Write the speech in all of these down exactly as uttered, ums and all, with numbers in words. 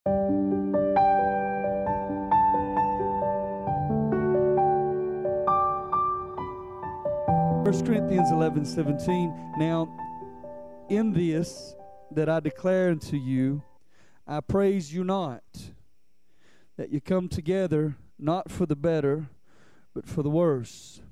First Corinthians eleven seventeen. Now, in this that I declare unto you, I praise you not, that you come together not for the better, but for the worse.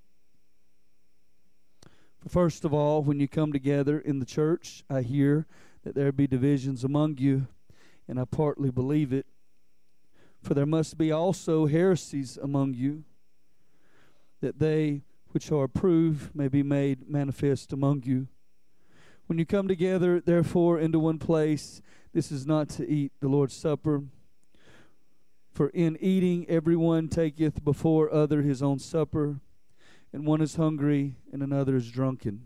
For first of all, when you come together in the church, I hear that there be divisions among you, and I partly believe it. For there must be also heresies among you, that they which are approved may be made manifest among you. When you come together, therefore, into one place, this is not to eat the Lord's Supper. For in eating everyone taketh before other his own supper, and one is hungry, and another is drunken.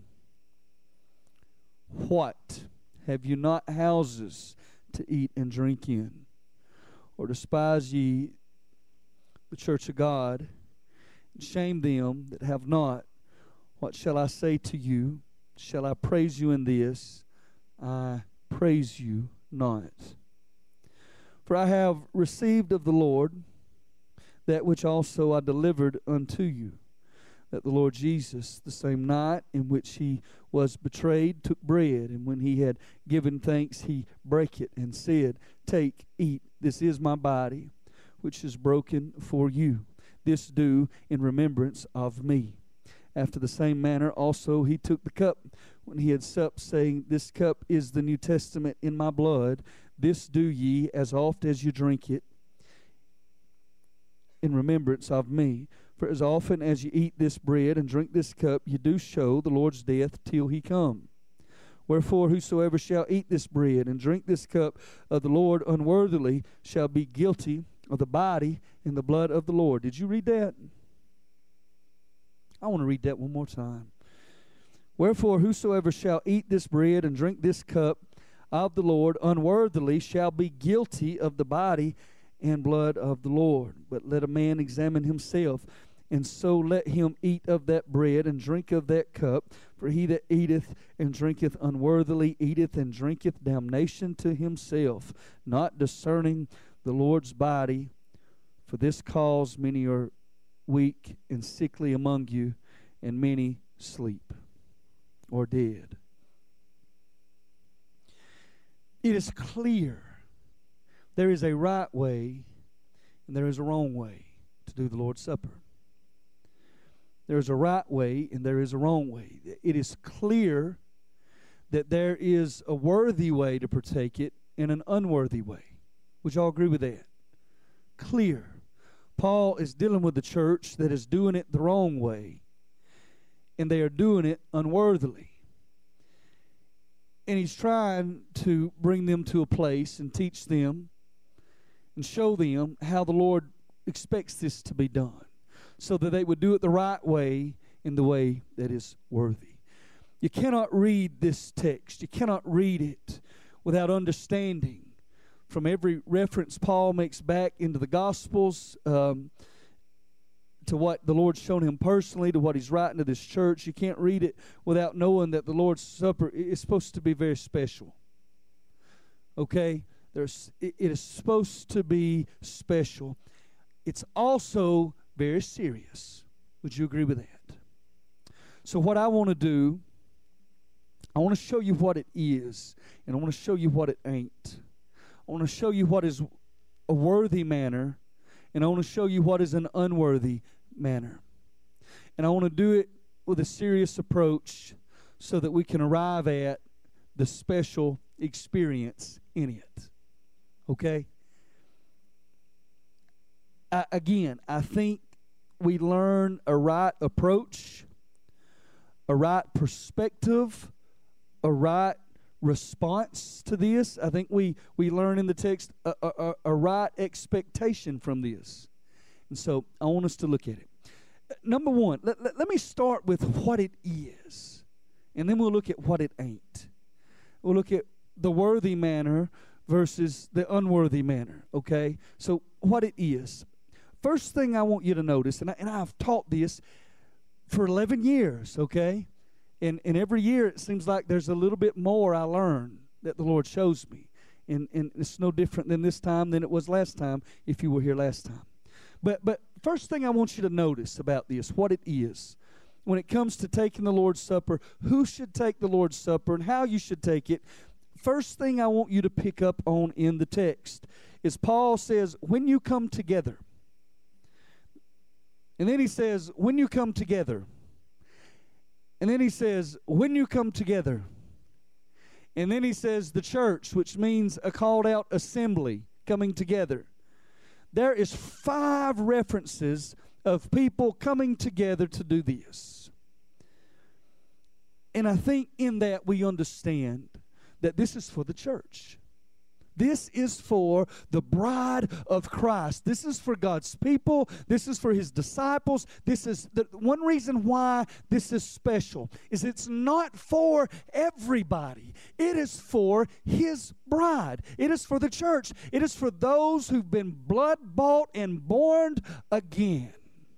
What? Have you not houses to eat and drink in? Or despise ye the church of God, and shame them that have not? What shall I say to you? Shall I praise you in this? I praise you not. For I have received of the Lord that which also I delivered unto you, that the Lord Jesus, the same night in which he was betrayed, took bread, and when he had given thanks, he brake it, and said, Take, eat, this is my body, which is broken for you. This do in remembrance of me. After the same manner also he took the cup when he had supped, saying, This cup is the New Testament in my blood. This do ye as oft as you drink it in remembrance of me. For as often as you eat this bread and drink this cup, you do show the Lord's death till he come. Wherefore whosoever shall eat this bread and drink this cup of the Lord unworthily shall be guilty of the body and the blood of the Lord. Did you read that? I want to read that one more time. Wherefore whosoever shall eat this bread and drink this cup of the Lord unworthily shall be guilty of the body and blood of the Lord. But let a man examine himself, and so let him eat of that bread and drink of that cup. For he that eateth and drinketh unworthily eateth and drinketh damnation to himself, not discerning the Lord's body. For this cause many are weak and sickly among you, and many sleep or dead. It is clear there is a right way and there is a wrong way to do the Lord's Supper. There is a right way and there is a wrong way. It is clear that there is a worthy way to partake it and an unworthy way. Would you all agree with that? Clear. Paul is dealing with the church that is doing it the wrong way, and they are doing it unworthily. And he's trying to bring them to a place and teach them and show them how the Lord expects this to be done, so that they would do it the right way, in the way that is worthy. You cannot read this text. You cannot read it without understanding from every reference Paul makes back into the Gospels, um, to what the Lord's shown him personally, to what he's writing to this church. You can't read it without knowing that the Lord's Supper is supposed to be very special. Okay? There's, it, it is supposed to be special. It's also very serious. Would you agree with that? So what I want to do, I want to show you what it is, and I want to show you what it ain't. I want to show you what is a worthy manner, and I want to show you what is an unworthy manner. And I want to do it with a serious approach so that we can arrive at the special experience in it. Okay? I, again, I think we learn a right approach, a right perspective, a right response to this. I think we, we learn in the text a, a, a right expectation from this. And so I want us to look at it. Number one, let, let, let me start with what it is. And then we'll look at what it ain't. We'll look at the worthy manner versus the unworthy manner. Okay? So what it is. First thing I want you to notice, and, I, and I've taught this for eleven years, okay? And, and every year it seems like there's a little bit more I learn that the Lord shows me. And, and it's no different than this time than it was last time if you were here last time. But, but first thing I want you to notice about this, what it is. When it comes to taking the Lord's Supper, who should take the Lord's Supper and how you should take it. First thing I want you to pick up on in the text is Paul says, when you come together. And then he says, when you come together. And then he says, when you come together. And then he says, the church, which means a called out assembly coming together. There is five references of people coming together to do this. And I think in that we understand that this is for the church. This is for the bride of Christ. This is for God's people. This is for His disciples. This is the one reason why this is special is it's not for everybody. It is for His bride. It is for the church. It is for those who've been blood bought and born again.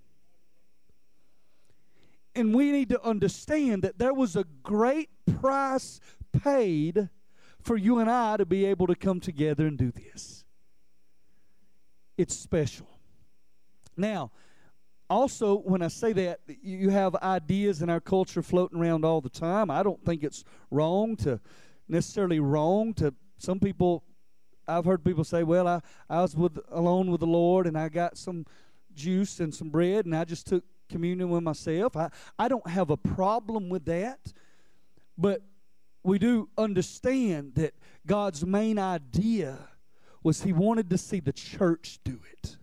And we need to understand that there was a great price paid for you and I to be able to come together and do this. It's special. Now, also, when I say that, you have ideas in our culture floating around all the time. I don't think it's wrong to, necessarily wrong to, some people, I've heard people say, well, I, I was with, alone with the Lord and I got some juice and some bread and I just took communion with myself. I, I don't have a problem with that. But we do understand that God's main idea was He wanted to see the church do it.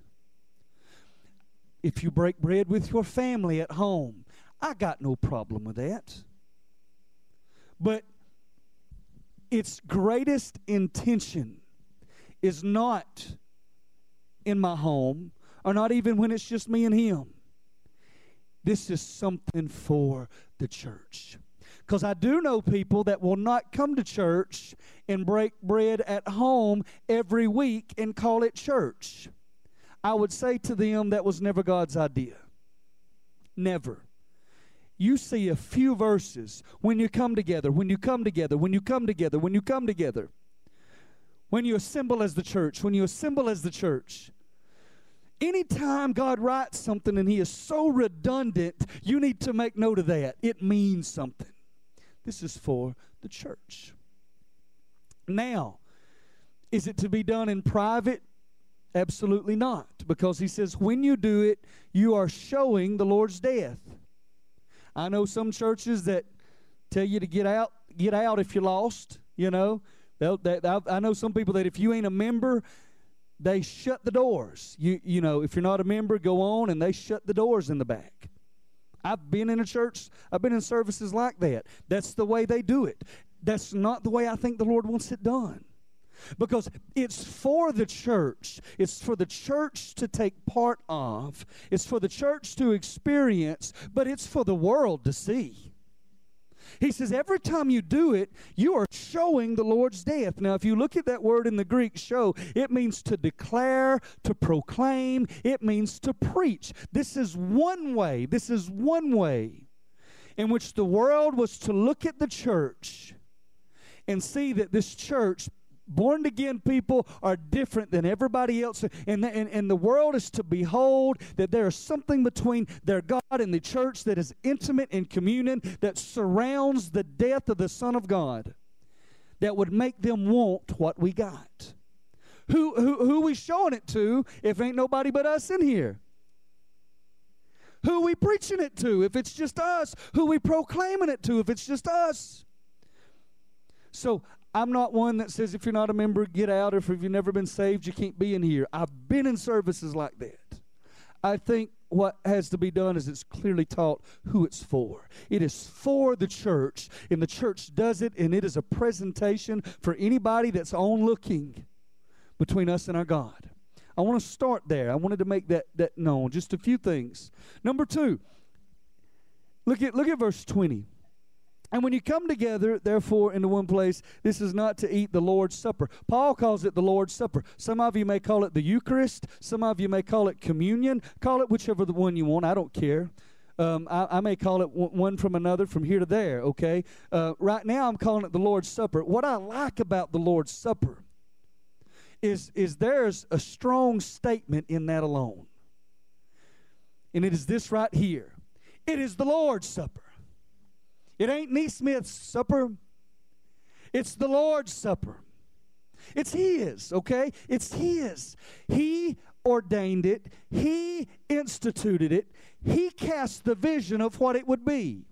If you break bread with your family at home, I got no problem with that. But its greatest intention is not in my home, or not even when it's just me and Him. This is something for the church. Because I do know people that will not come to church and break bread at home every week and call it church. I would say to them that was never God's idea. Never. You see a few verses when you come together, when you come together, when you come together, when you come together. When you assemble as the church, when you assemble as the church. Anytime God writes something and He is so redundant, you need to make note of that. It means something. This is for the church. Now, is it to be done in private? Absolutely not. Because He says when you do it, you are showing the Lord's death. I know some churches that tell you to get out, get out if you're lost, you know. They'll, they, I know some people that if you ain't a member, they shut the doors. You, you know, if you're not a member, go on, and they shut the doors in the back. I've been in a church, I've been in services like that. That's the way they do it. That's not the way I think the Lord wants it done. Because it's for the church. It's for the church to take part of. It's for the church to experience, but it's for the world to see. He says every time you do it, you are showing the Lord's death. Now, if you look at that word in the Greek, show, it means to declare, to proclaim. It means to preach. This is one way, this is one way in which the world was to look at the church and see that this church, born-again people, are different than everybody else. And the, and, and the world is to behold that there is something between their God and the church that is intimate in communion, that surrounds the death of the Son of God, that would make them want what we got. Who, who, who we showing it to if ain't nobody but us in here? Who we preaching it to if it's just us? Who we proclaiming it to if it's just us? So, I'm not one that says if you're not a member, get out, or if you've never been saved, you can't be in here. I've been in services like that. I think what has to be done is it's clearly taught who it's for. It is for the church, and the church does it, and it is a presentation for anybody that's on looking between us and our God. I want to start there. I wanted to make that, that known. Just a few things. Number two, look at, look at verse twenty. And when you come together, therefore, into one place, this is not to eat the Lord's Supper. Paul calls it the Lord's Supper. Some of you may call it the Eucharist. Some of you may call it communion. Call it whichever the one you want. I don't care. Um, I, I may call it w- one from another, from here to there, okay? Uh, right now, I'm calling it the Lord's Supper. What I like about the Lord's Supper is, is there's a strong statement in that alone. And it is this right here. It is the Lord's Supper. It ain't Neesmith's supper. It's the Lord's Supper. It's His, okay? It's His. He ordained it. He instituted it. He cast the vision of what it would be.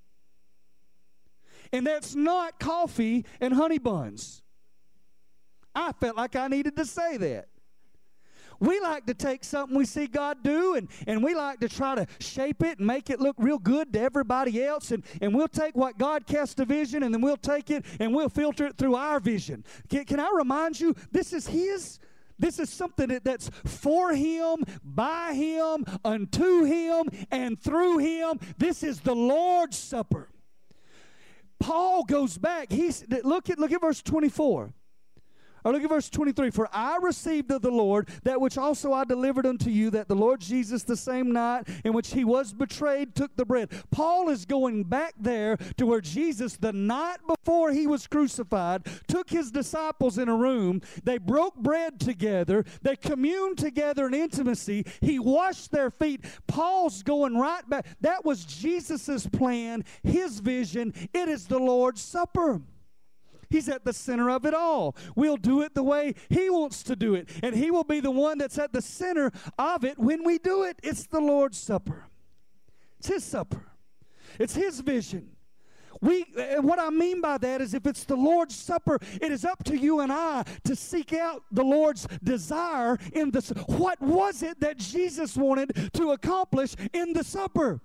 And that's not coffee and honey buns. I felt like I needed to say that. We like to take something we see God do, and, and we like to try to shape it and make it look real good to everybody else, and, and we'll take what God cast a vision, and then we'll take it and we'll filter it through our vision. Can, can I remind you, this is His. This is something that, that's for Him, by Him, unto Him, and through Him. This is the Lord's Supper. Paul goes back. He's, look at, look at verse twenty-four. Or look at verse twenty-three. For I received of the Lord that which also I delivered unto you, that the Lord Jesus, the same night in which He was betrayed, took the bread. Paul is going back there to where Jesus, the night before He was crucified, took His disciples in a room. They broke bread together. They communed together in intimacy. He washed their feet. Paul's going right back. That was Jesus' plan, His vision. It is the Lord's Supper. He's at the center of it all. We'll do it the way He wants to do it. And He will be the one that's at the center of it when we do it. It's the Lord's Supper. It's His supper. It's His vision. We, and what I mean by that is if it's the Lord's Supper, it is up to you and I to seek out the Lord's desire in the, what was it that Jesus wanted to accomplish in the supper?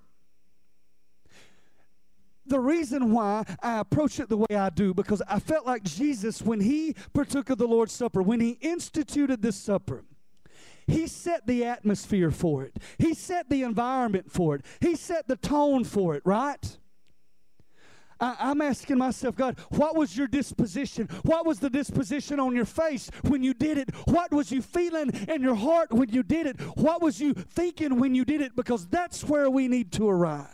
The reason why I approach it the way I do, because I felt like Jesus, when He partook of the Lord's Supper, when He instituted this supper, He set the atmosphere for it. He set the environment for it. He set the tone for it, right? I, I'm asking myself, God, what was your disposition? What was the disposition on your face when you did it? What was you feeling in your heart when you did it? What was you thinking when you did it? Because that's where we need to arrive.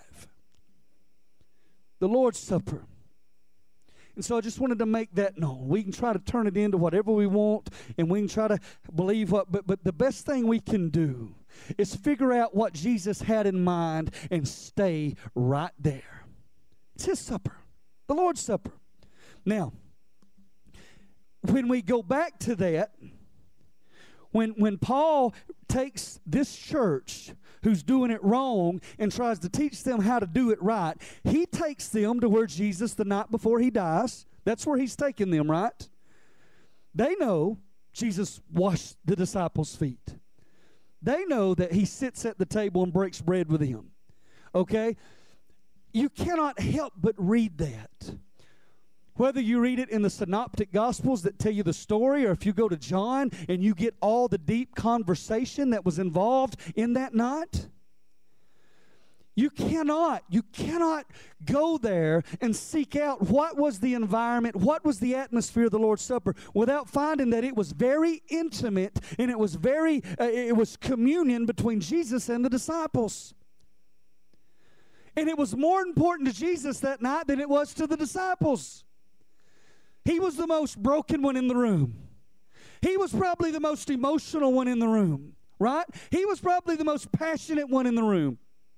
The Lord's Supper. And so I just wanted to make that known. We can try to turn it into whatever we want, and we can try to believe what, but, but the best thing we can do is figure out what Jesus had in mind and stay right there. It's His supper, the Lord's Supper. Now, when we go back to that, when, when Paul takes this church who's doing it wrong and tries to teach them how to do it right, he takes them to where Jesus, the night before He dies, that's where He's taking them, right? They know Jesus washed the disciples' feet. They know that He sits at the table and breaks bread with them. Okay? You cannot help but read that. Whether you read it in the synoptic gospels that tell you the story, or if you go to John and you get all the deep conversation that was involved in that night, you cannot, you cannot go there and seek out what was the environment, what was the atmosphere of the Lord's Supper without finding that it was very intimate and it was very, uh, it was communion between Jesus and the disciples. And it was more important to Jesus that night than it was to the disciples. He was the most broken one in the room. He was probably the most emotional one in the room, right? He was probably the most passionate one in the room.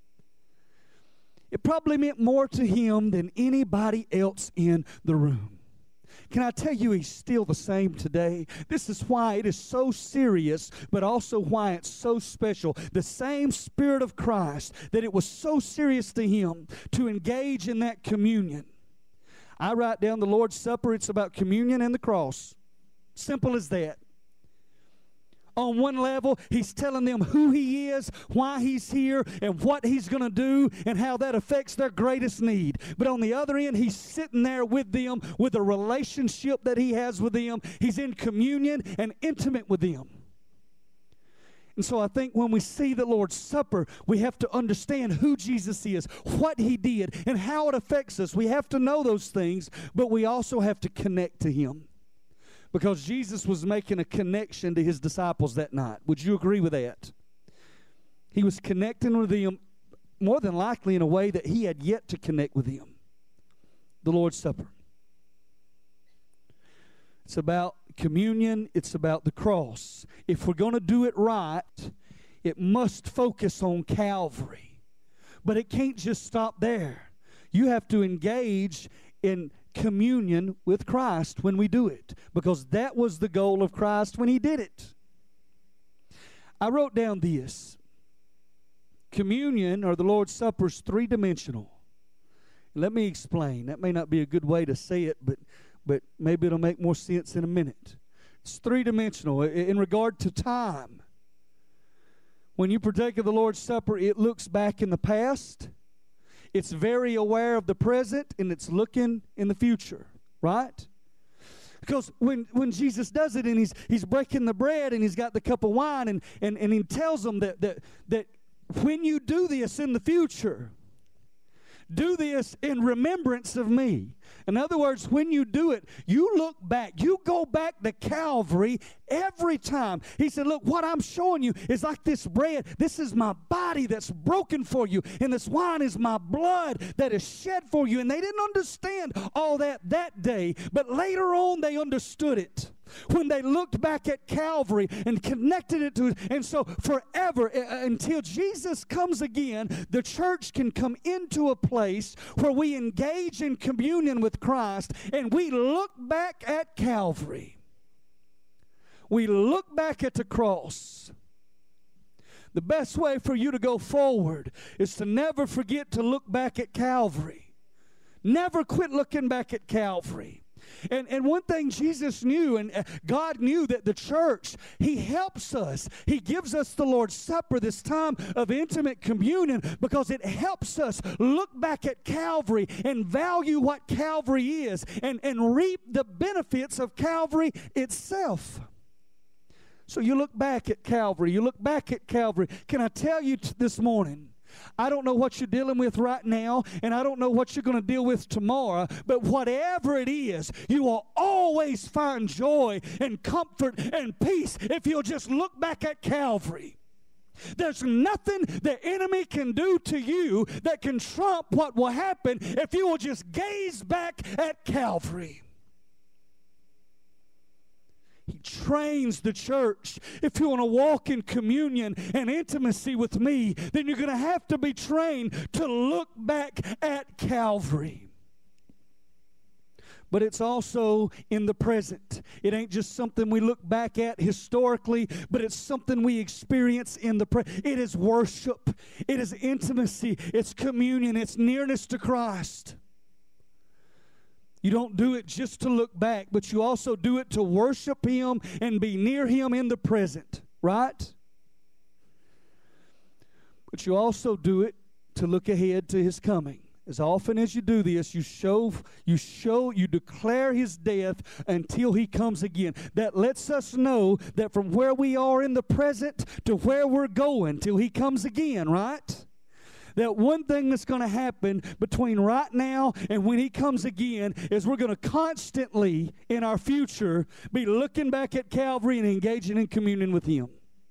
It probably meant more to him than anybody else in the room. Can I tell you, He's still the same today? This is why it is so serious, but also why it's so special. The same Spirit of Christ, that it was so serious to Him to engage in that communion. I write down the Lord's Supper, it's about communion and the cross. Simple as that. On one level, He's telling them who He is, why He's here, and what He's going to do, and how that affects their greatest need. But on the other end, He's sitting there with them with a relationship that He has with them. He's in communion and intimate with them. And so I think when we see the Lord's Supper, we have to understand who Jesus is, what He did, and how it affects us. We have to know those things, but we also have to connect to Him. Because Jesus was making a connection to His disciples that night. Would you agree with that? He was connecting with them more than likely in a way that He had yet to connect with them. The Lord's Supper. It's about communion. It's about the cross. If we're going to do it right, it must focus on Calvary. But it can't just stop there. You have to engage in communion with Christ when we do it, because that was the goal of Christ when He did it. I wrote down this. Communion, or the Lord's Supper, is three-dimensional. Let me explain. That may not be a good way to say it, but, but maybe it'll make more sense in a minute. It's three-dimensional in regard to time. When you partake of the Lord's Supper, it looks back in the past. It's very aware of the present, and it's looking in the future, right? Because when, when Jesus does it, and he's he's breaking the bread, and he's got the cup of wine, and, and, and he tells them that, that, that when you do this in the future, do this in remembrance of me. In other words, when you do it, you look back. You go back to Calvary every time. He said, look, what I'm showing you is like this bread. This is my body that's broken for you. And this wine is my blood that is shed for you. And they didn't understand all that that day. But later on, they understood it when they looked back at Calvary and connected it to it. And so forever, uh, until Jesus comes again, the church can come into a place where we engage in communion with Christ, and we look back at Calvary. We look back at the cross. The best way for you to go forward is to never forget to look back at Calvary. Never quit looking back at Calvary. And, and one thing Jesus knew, and God knew, that the church, He helps us. He gives us the Lord's Supper, this time of intimate communion, because it helps us look back at Calvary and value what Calvary is, and, and reap the benefits of Calvary itself. So you look back at Calvary. You look back at Calvary. Can I tell you t- this morning, I don't know what you're dealing with right now, and I don't know what you're going to deal with tomorrow, but whatever it is, you will always find joy and comfort and peace if you'll just look back at Calvary. There's nothing the enemy can do to you that can trump what will happen if you will just gaze back at Calvary. He trains the church. If you want to walk in communion and intimacy with me, then you're going to have to be trained to look back at Calvary. But it's also in the present. It ain't just something we look back at historically, but it's something we experience in the present. It is worship. It is intimacy. It's communion. It's nearness to Christ. You don't do it just to look back, but you also do it to worship Him and be near Him in the present, right? But you also do it to look ahead to His coming. As often as you do this, you show, you show, you declare His death until He comes again. That lets us know that from where we are in the present to where we're going till He comes again, right? That one thing that's going to happen between right now and when He comes again is we're going to constantly, in our future, be looking back at Calvary and engaging in communion with Him.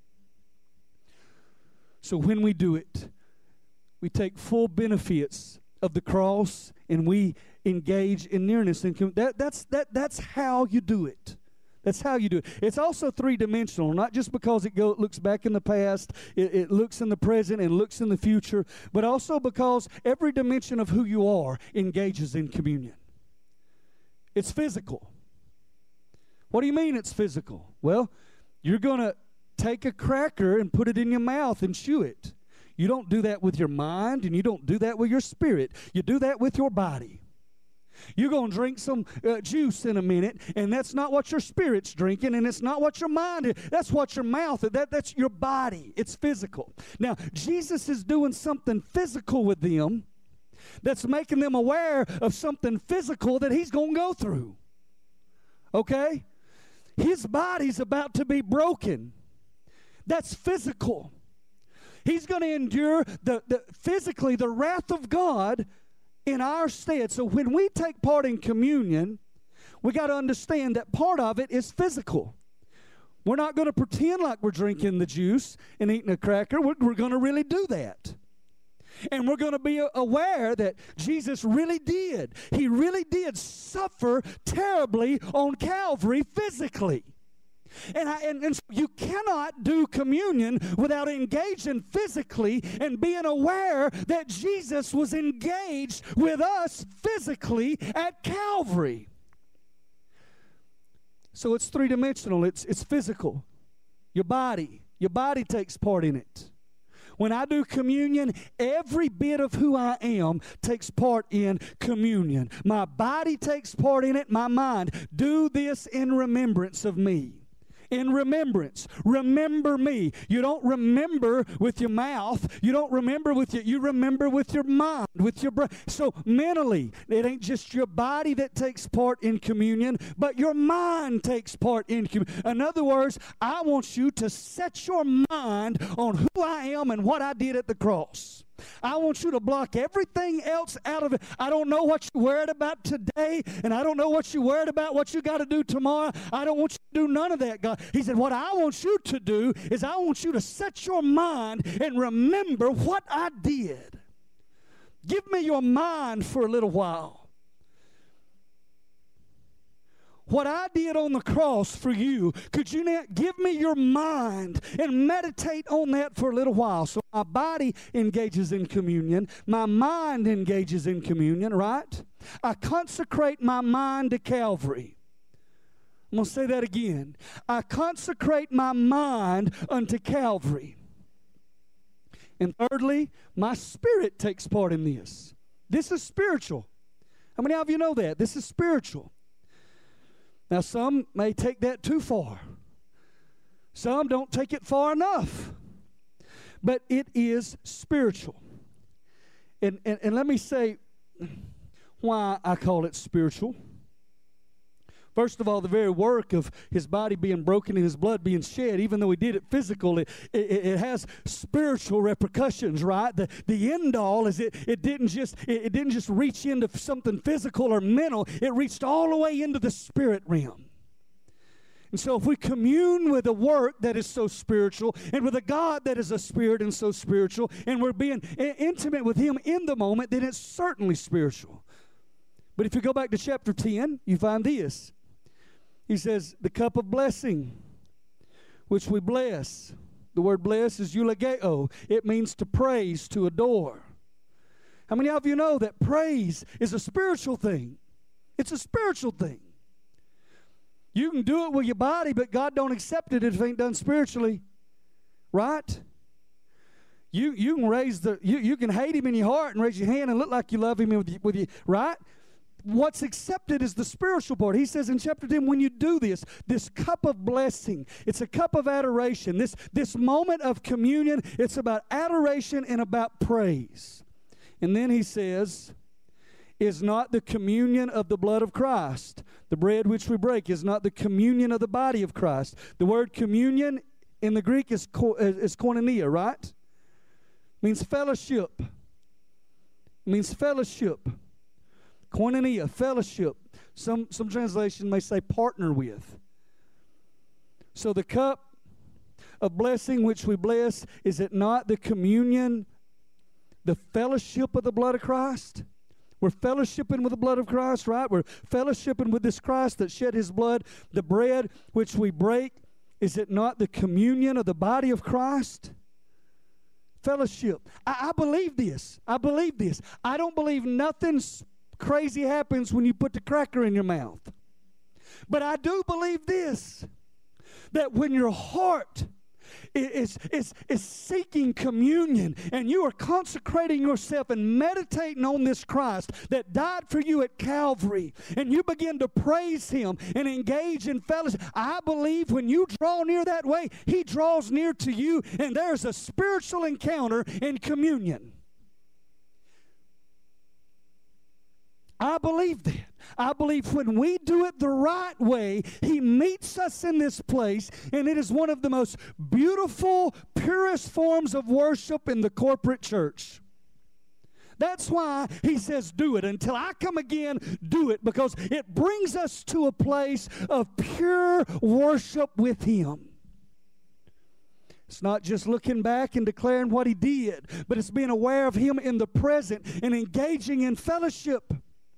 So when we do it, we take full benefits of the cross and we engage in nearness. And com- that, that's, that, that's how you do it. That's how you do it. It's also three-dimensional, not just because it go, looks back in the past, it, it looks in the present, and looks in the future, but also because every dimension of who you are engages in communion. It's physical. What do you mean it's physical? Well, you're going to take a cracker and put it in your mouth and chew it. You don't do that with your mind, and you don't do that with your spirit. You do that with your body. You're going to drink some uh, juice in a minute, and that's not what your spirit's drinking, and it's not what your mind is. That's what your mouth is. That, that's your body. It's physical. Now, Jesus is doing something physical with them that's making them aware of something physical that He's going to go through. Okay? His body's about to be broken. That's physical. He's going to endure the, the physically the wrath of God in our stead. So when we take part in communion, we got to understand that part of it is physical. We're not going to pretend like we're drinking the juice and eating a cracker. We're, we're going to really do that. And we're going to be aware that Jesus really did. He really did suffer terribly on Calvary physically. And, I, and, and so you cannot do communion without engaging physically and being aware that Jesus was engaged with us physically at Calvary. So it's three-dimensional. It's, it's physical. Your body. Your body takes part in it. When I do communion, every bit of who I am takes part in communion. My body takes part in it, my mind. Do this in remembrance of me. In remembrance. Remember me. You don't remember with your mouth. You don't remember with your, you remember with your mind, with your brain. So mentally, it ain't just your body that takes part in communion, but your mind takes part in communion. In other words, I want you to set your mind on who I am and what I did at the cross. I want you to block everything else out of it. I don't know what you're worried about today, and I don't know what you're worried about, what you got to do tomorrow. I don't want you to do none of that, God. He said, what I want you to do is I want you to set your mind and remember what I did. Give me your mind for a little while. What I did on the cross for you, could you now give me your mind and meditate on that for a little while? So my body engages in communion. My mind engages in communion, right? I consecrate my mind to Calvary. I'm going to say that again. I consecrate my mind unto Calvary. And thirdly, my spirit takes part in this. This is spiritual. How many of you know that? This is spiritual. Now, some may take that too far. Some don't take it far enough. But it is spiritual. And, and, and let me say why I call it spiritual. First of all, the very work of his body being broken and his blood being shed, even though he did it physical, it, it, it has spiritual repercussions, right? The, the end all is it, it, didn't just, it, it didn't just reach into something physical or mental. It reached all the way into the spirit realm. And so if we commune with a work that is so spiritual and with a God that is a spirit and so spiritual, and we're being intimate with him in the moment, then it's certainly spiritual. But if you go back to chapter ten, you find this. He says, the cup of blessing, which we bless. The word bless is eulogeo. It means to praise, to adore. How many of you know that praise is a spiritual thing? It's a spiritual thing. You can do it with your body, but God don't accept it if it ain't done spiritually. Right? You you can raise the you, you can hate him in your heart and raise your hand and look like you love him with you, with you, right? What's accepted is the spiritual part. He says in chapter ten, when you do this, this cup of blessing, it's a cup of adoration. This, this moment of communion, it's about adoration and about praise. And then he says, is not the communion of the blood of Christ. The bread which we break is not the communion of the body of Christ. The word communion in the Greek is, ko, is koinonia, right? It means fellowship. It means fellowship. Koinonia, fellowship. Some, some translation may say partner with. So the cup of blessing which we bless, is it not the communion, the fellowship of the blood of Christ? We're fellowshipping with the blood of Christ, right? We're fellowshipping with this Christ that shed his blood. The bread which we break, is it not the communion of the body of Christ? Fellowship. I, I believe this. I believe this. I don't believe nothing's crazy happens when you put the cracker in your mouth. But I do believe this, that when your heart is, is, is seeking communion and you are consecrating yourself and meditating on this Christ that died for you at Calvary, and you begin to praise him and engage in fellowship, I believe when you draw near that way, he draws near to you, and there's a spiritual encounter in communion. I believe that. I believe when we do it the right way, he meets us in this place, and it is one of the most beautiful, purest forms of worship in the corporate church. That's why he says, do it. Until I come again, do it, because it brings us to a place of pure worship with him. It's not just looking back and declaring what he did, but it's being aware of him in the present and engaging in fellowship.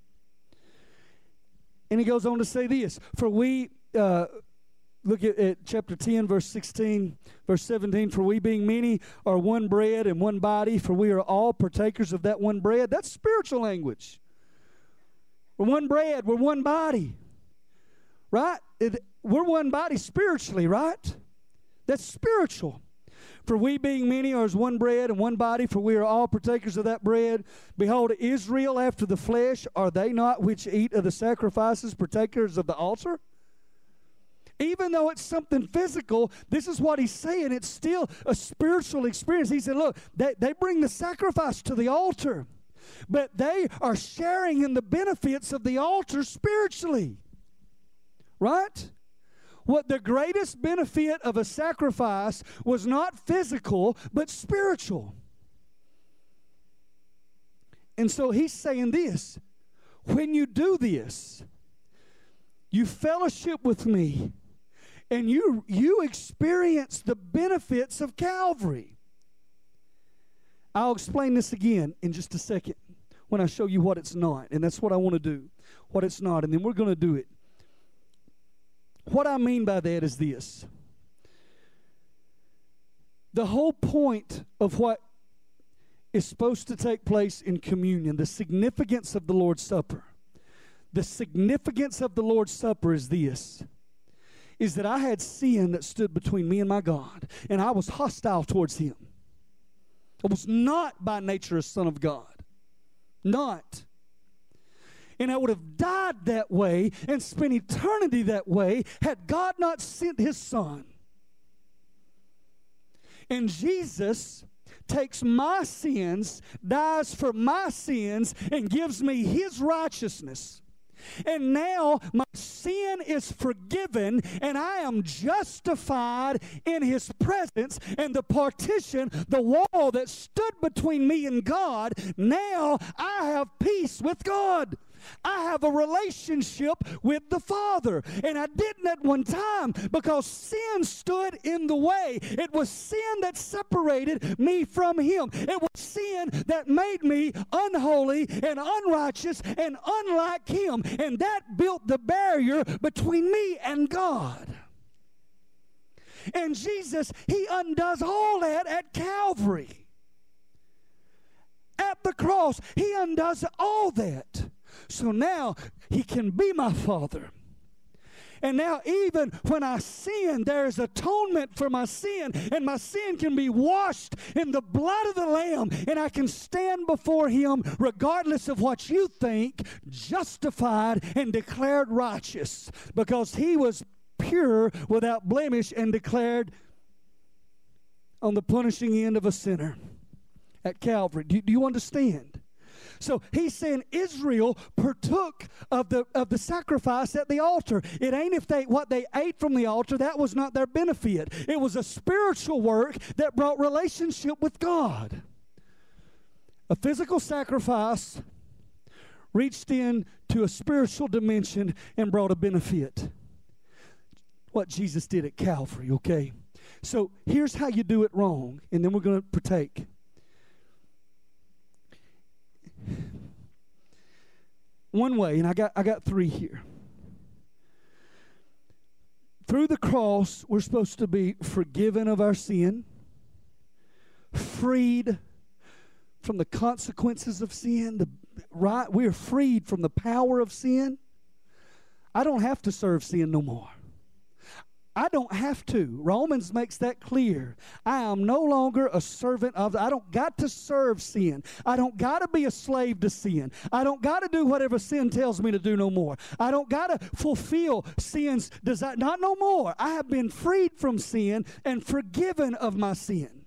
And he goes on to say this, for we, uh, look at, at chapter ten, verse sixteen, verse seventeen, for we being many are one bread and one body, for we are all partakers of that one bread. That's spiritual language. We're one bread, we're one body. Right? It, we're one body spiritually, right? That's spiritual. For we being many are as one bread and one body, for we are all partakers of that bread. Behold, Israel after the flesh, are they not which eat of the sacrifices, partakers of the altar? Even though it's something physical, this is what he's saying. It's still a spiritual experience. He said, look, they, they bring the sacrifice to the altar, but they are sharing in the benefits of the altar spiritually. Right? What the greatest benefit of a sacrifice was not physical, but spiritual. And so he's saying this, when you do this, you fellowship with me, and you, you experience the benefits of Calvary. I'll explain this again in just a second when I show you what it's not. And that's what I want to do, what it's not. And then we're going to do it. What I mean by that is this. The whole point of what is supposed to take place in communion, the significance of the Lord's Supper, the significance of the Lord's Supper is this, is that I had sin that stood between me and my God, and I was hostile towards him. I was not by nature a son of God. Not. And I would have died that way and spent eternity that way had God not sent his Son. And Jesus takes my sins, dies for my sins, and gives me his righteousness. And now my sin is forgiven, and I am justified in his presence. And the partition, the wall that stood between me and God, now I have peace with God. I have a relationship with the Father. And I didn't at one time because sin stood in the way. It was sin that separated me from him. It was sin that made me unholy and unrighteous and unlike him. And that built the barrier between me and God. And Jesus, he undoes all that at Calvary. At the cross, he undoes all that. So now he can be my Father. And now even when I sin, there is atonement for my sin, and my sin can be washed in the blood of the Lamb, and I can stand before him regardless of what you think, justified and declared righteous, because he was pure without blemish and declared on the punishing end of a sinner at Calvary. Do, do you understand? So he's saying Israel partook of the of the sacrifice at the altar. It ain't if they what they ate from the altar, that was not their benefit. It was a spiritual work that brought relationship with God. A physical sacrifice reached in to a spiritual dimension and brought a benefit. What Jesus did at Calvary, okay? So here's how you do it wrong, and then we're going to partake. One way, and I got I got three here. Through the cross, we're supposed to be forgiven of our sin, freed from the consequences of sin. The right, we are freed from the power of sin. I don't have to serve sin no more. I don't have to. Romans makes that clear. I am no longer a servant of, I don't got to serve sin. I don't got to be a slave to sin. I don't got to do whatever sin tells me to do no more. I don't got to fulfill sin's desire. Not no more. I have been freed from sin and forgiven of my sin.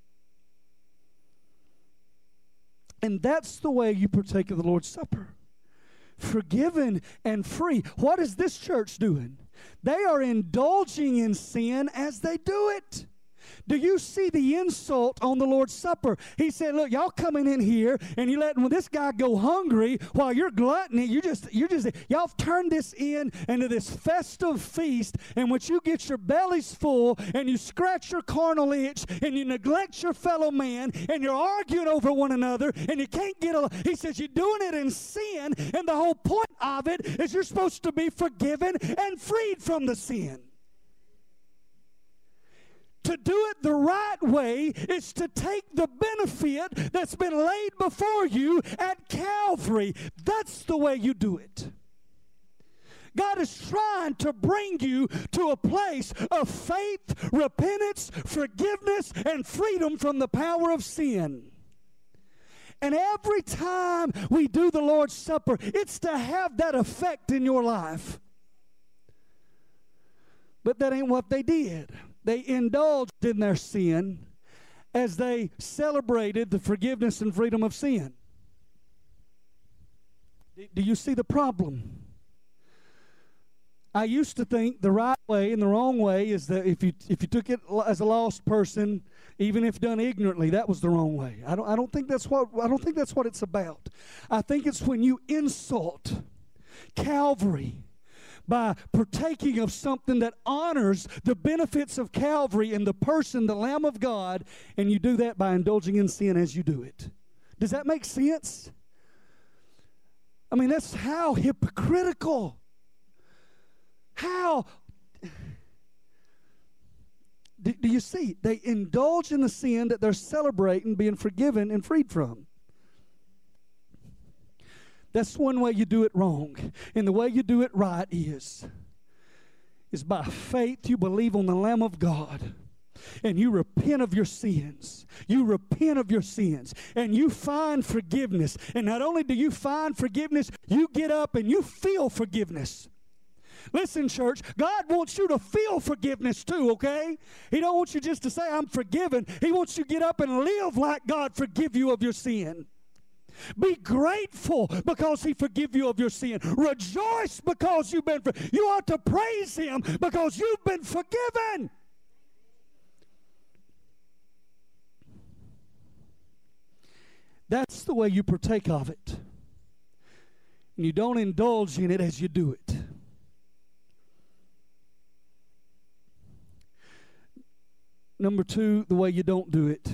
And that's the way you partake of the Lord's Supper. Forgiven and free. What is this church doing? They are indulging in sin as they do it. Do you see the insult on the Lord's Supper? He said, look, y'all coming in here and you letting this guy go hungry while you're gluttony. You just, you just, y'all turned this in into this festive feast in which you get your bellies full and you scratch your carnal itch and you neglect your fellow man and you're arguing over one another and you can't get a, he says you're doing it in sin, and the whole point of it is you're supposed to be forgiven and freed from the sin. To do it the right way is to take the benefit that's been laid before you at Calvary. That's the way you do it. God is trying to bring you to a place of faith, repentance, forgiveness, and freedom from the power of sin. And every time we do the Lord's Supper, it's to have that effect in your life. But that ain't what they did. They indulged in their sin as they celebrated the forgiveness and freedom of sin. Do you see the problem? I used to think the right way and the wrong way is that if you if you took it as a lost person, even if done ignorantly, that was the wrong way. I don't I don't think that's what I don't think that's what it's about. I think it's when you insult Calvary by partaking of something that honors the benefits of Calvary and the person, the Lamb of God, and you do that by indulging in sin as you do it. Does that make sense? I mean, that's how hypocritical. How do, do you see? They indulge in the sin that they're celebrating being forgiven and freed from. That's one way you do it wrong. And the way you do it right is, is by faith you believe on the Lamb of God. And you repent of your sins. You repent of your sins. And you find forgiveness. And not only do you find forgiveness, you get up and you feel forgiveness. Listen, church, God wants you to feel forgiveness too, okay? He don't want you just to say, I'm forgiven. He wants you to get up and live like God forgive you of your sin. Be grateful because He forgive you of your sin. Rejoice because you've been forgiven. You ought to praise Him because you've been forgiven. That's the way you partake of it. And you don't indulge in it as you do it. Number two, the way you don't do it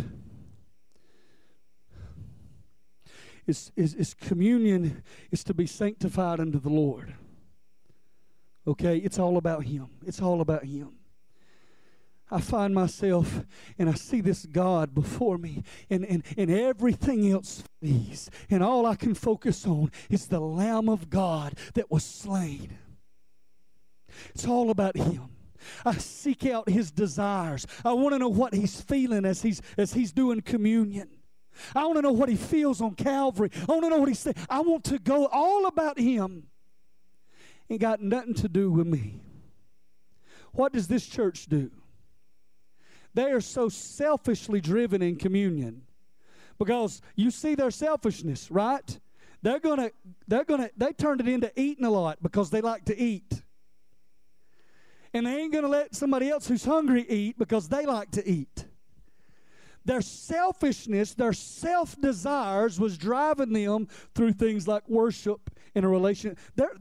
is, is, is communion is to be sanctified unto the Lord. Okay? It's all about Him. It's all about Him. I find myself and I see this God before me, and, and, and everything else flees. And all I can focus on is the Lamb of God that was slain. It's all about Him. I seek out His desires. I want to know what He's feeling as He's as He's doing communion. I want to know what He feels on Calvary. I want to know what He's saying. I want to go all about Him. Ain't got nothing to do with me. What does this church do? They are so selfishly driven in communion because you see their selfishness, right? They're gonna, they're gonna, they turned it into eating a lot because they like to eat. And they ain't going to let somebody else who's hungry eat because they like to eat. Their selfishness, their self-desires was driving them through things like worship and a relation. They're,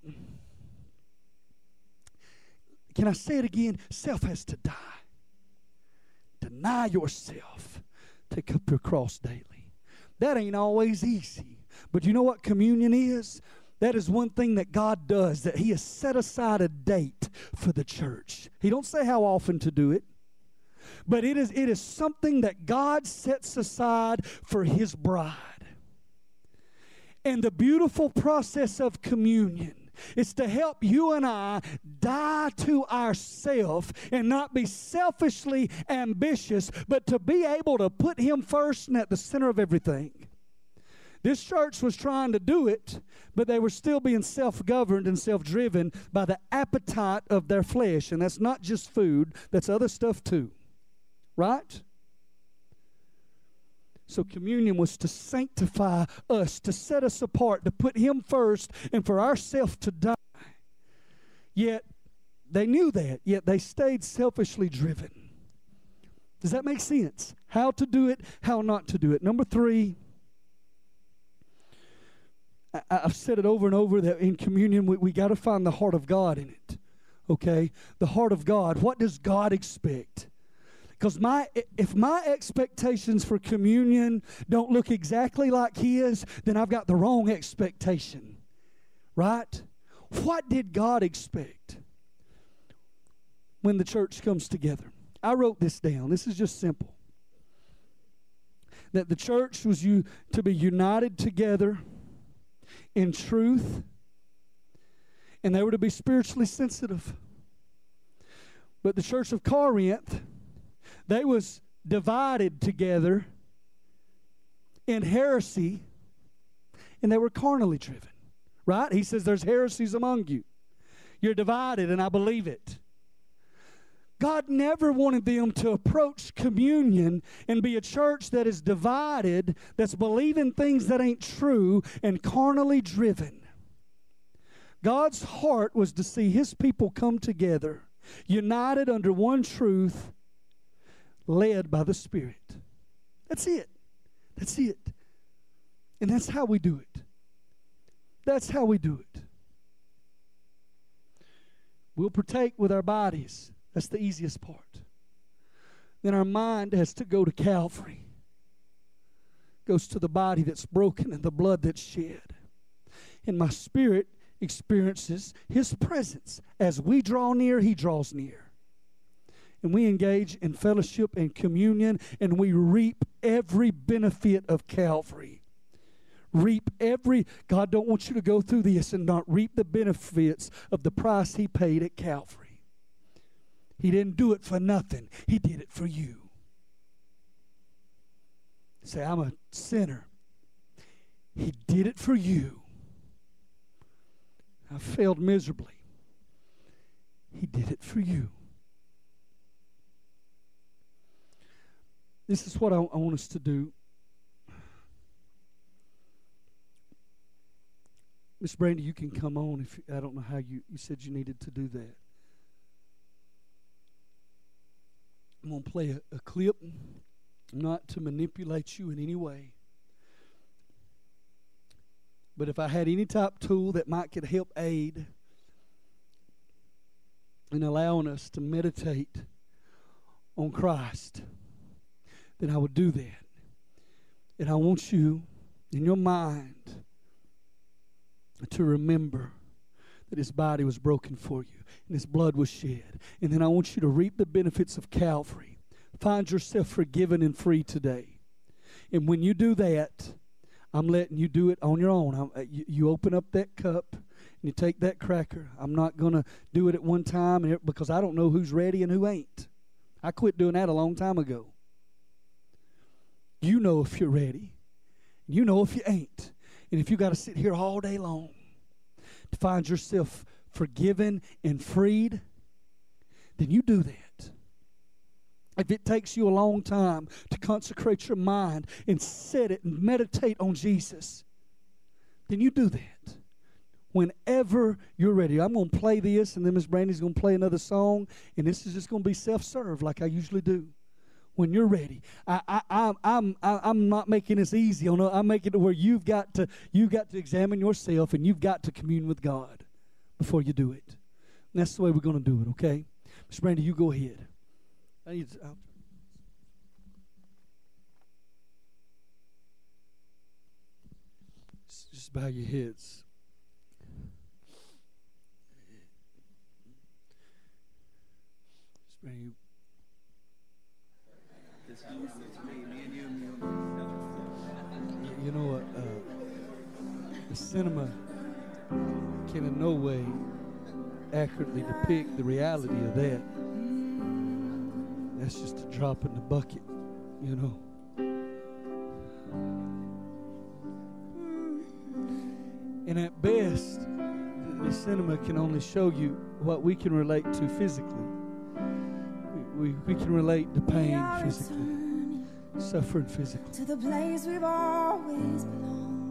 can I say it again? Self has to die. Deny yourself. Take up your cross daily. That ain't always easy. But you know what communion is? That is one thing that God does, that He has set aside a date for the church. He don't say how often to do it, but it is, it is something that God sets aside for His bride. And the beautiful process of communion is to help you and I die to ourselves and not be selfishly ambitious, but to be able to put Him first and at the center of everything. This church was trying to do it, but they were still being self-governed and self-driven by the appetite of their flesh. And that's not just food, that's other stuff too. Right? So communion was to sanctify us, to set us apart, to put Him first, and for ourselves to die. Yet, they knew that, yet they stayed selfishly driven. Does that make sense? How to do it, how not to do it. Number three, I, I've said it over and over that in communion we, we got to find the heart of God in it. Okay? The heart of God. What does God expect? Because my if my expectations for communion don't look exactly like His, then I've got the wrong expectation. Right? What did God expect when the church comes together? I wrote this down. This is just simple. That the church was you to be united together in truth, and they were to be spiritually sensitive. But the church of Corinth, they was divided together in heresy, and they were carnally driven. Right? He says there's heresies among you. You're divided, and I believe it. God never wanted them to approach communion and be a church that is divided, that's believing things that ain't true and carnally driven. God's heart was to see His people come together, united under one truth, led by the Spirit. That's it. That's it. And that's how we do it. That's how we do it. We'll partake with our bodies. That's the easiest part. Then our mind has to go to Calvary. Goes to the body that's broken and the blood that's shed. And my spirit experiences His presence. As we draw near, He draws near. And we engage in fellowship and communion, and we reap every benefit of Calvary. Reap every, God don't want you to go through this and not reap the benefits of the price He paid at Calvary. He didn't do it for nothing. He did it for you. Say, I'm a sinner. He did it for you. I failed miserably. He did it for you. This is what I, I want us to do. Miss Brandy, you can come on. If I don't know how you, you said you needed to do that. I'm going to play a, a clip, not to manipulate you in any way. But if I had any type tool that might could help aid in allowing us to meditate on Christ, then I would do that. And I want you, in your mind, to remember that His body was broken for you and His blood was shed. And then I want you to reap the benefits of Calvary. Find yourself forgiven and free today. And when you do that, I'm letting you do it on your own. I'm, you, you open up that cup and you take that cracker. I'm not going to do it at one time and it, because I don't know who's ready and who ain't. I quit doing that a long time ago. You know if you're ready. You know if you ain't. And if you got to sit here all day long to find yourself forgiven and freed, then you do that. If it takes you a long time to consecrate your mind and set it and meditate on Jesus, then you do that. Whenever you're ready. I'm going to play this, and then Miss Brandy's going to play another song, and this is just going to be self-serve like I usually do. When you're ready, I, I, I, I'm, I, I'm not making this easy. On, I'm making it where you've got to, you've got to examine yourself, and you've got to commune with God before you do it. And that's the way we're going to do it. Okay, Miss Brandy, you go ahead. I need to, I'll, just bow your heads. Miss Brandy. You know what? Uh, the cinema can in no way accurately depict the reality of that. That's just a drop in the bucket, you know. And at best, the, the cinema can only show you what we can relate to physically. We, we can relate to pain physically, suffering physically. To the place we've always belonged,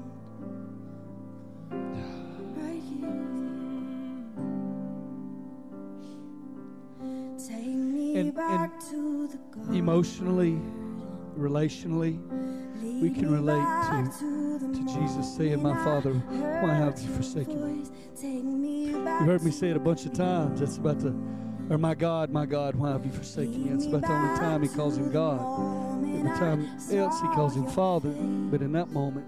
right here. Take me and, back to the garden. Emotionally, relationally, we Lead can me relate back to, to the to Jesus saying, "My Father, why have you forsaken me?" voice. Take me back You've heard me say it a bunch of times. That's about the, or "My God, my God, why have you forsaken me?" That's about the only time he calls him God. Every time else he calls him Father. But in that moment,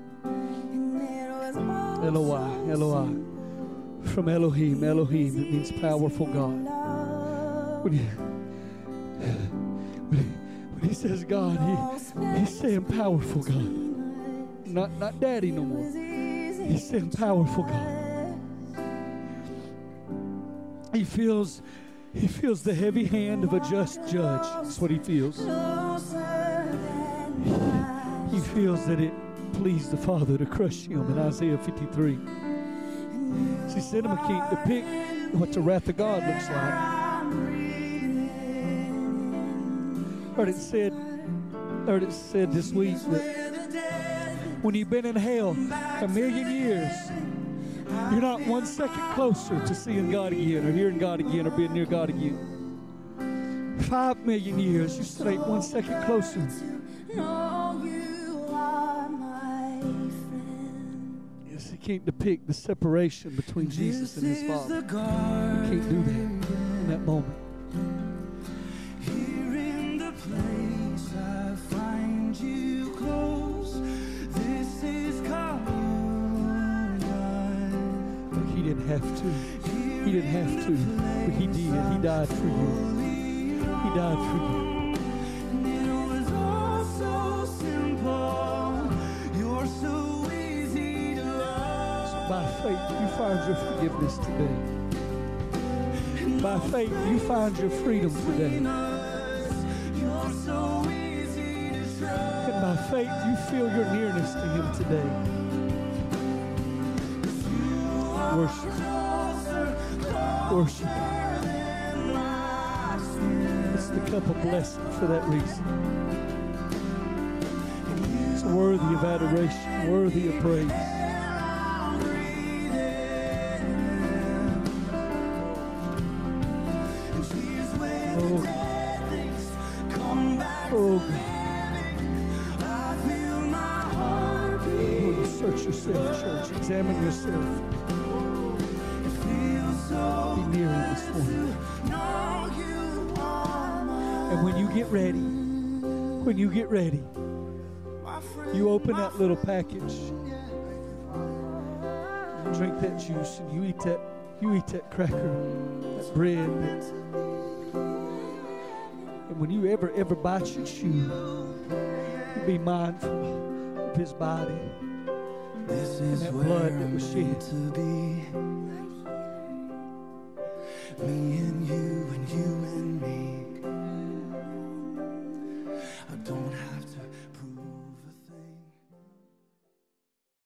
Eloi, Eloi, from Elohim, Elohim, it means powerful God. When he, when he, when he says God, he, he's saying powerful God. Not, not daddy no more. He's saying powerful God. He feels, he feels the heavy hand of a just judge. That's what he feels. He feels that it pleased the Father to crush him in Isaiah fifty-three. See, cinema can't depict what the wrath of God looks like. Heard it said, heard it said this week that when you've been in hell a million years, you're not one second closer to seeing God again or hearing God again or being near God again. Five million years, you still ain't one second closer. Yes, he can't depict the separation between Jesus and his Father. He can't do that in that moment. Here in the place I find you close. This is communion. But he didn't have to. He didn't have to, but he did. He died for you. He died for you. And it was all so simple. You're so easy to love. So by faith, you find your forgiveness today. By faith, you find your freedom today. You're so easy to trust. And by faith, you feel your nearness to him today. Worship. Worship. It's the cup of blessing for that reason. It's worthy of adoration, worthy of praise. Oh, oh God. Oh, you search yourself, church. Examine yourself. Be near him this morning. And when you get ready, when you get ready, you open that little package, you drink that juice, and you eat that, you eat that cracker, that bread. And when you ever, ever bite your shoe, you be mindful of his body This and is that where blood that I'm was meant shed. to be. Me and you.